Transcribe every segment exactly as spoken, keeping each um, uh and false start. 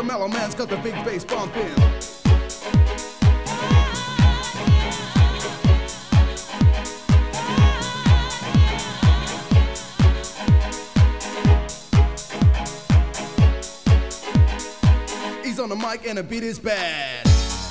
The mellow man's got the big bass bumping. He's on the mic and the beat is bad.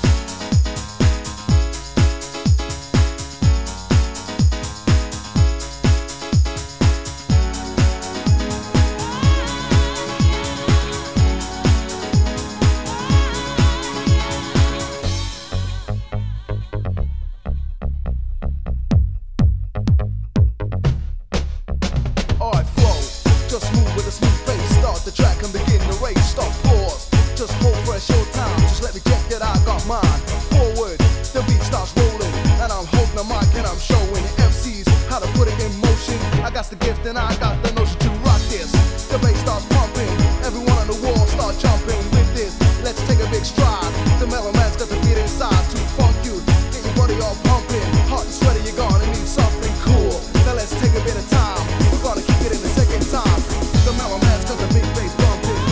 Alright, flow, just move with a smooth pace. Start the track and begin the race. Stop, pause, just hold for a short time. Just let me check that I got mine. Forward, the beat starts rolling, and I'm holding the mic and I'm showing M Cs how to put it in motion. I got the gift and I got the notion to rock this. The bass starts pumping, everyone on the wall start jumping with this. Let's take a big stride. The mellow man's got the beat inside to funk you. Get your body all pumping, hot and sweaty. You're gonna need something cool. Now let's take a bit of time. We're gonna kick it in the second time. The mellow man's got the big bass bumping.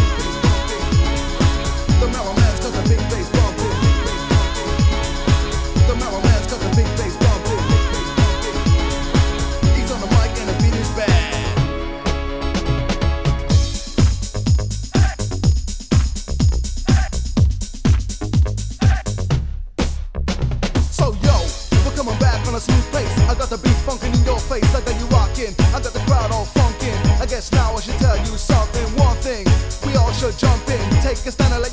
The mellow man's got the big bass bumping. The mellow man's got the big bass bumping. He's on the mic and the beat is bad. So yo, we're coming back on a smooth pace. I got the beat funkin' in your face. I got you rockin', I got the crowd all funkin'. I guess now I should tell you something. One thing, we all should jump in. Take a stand and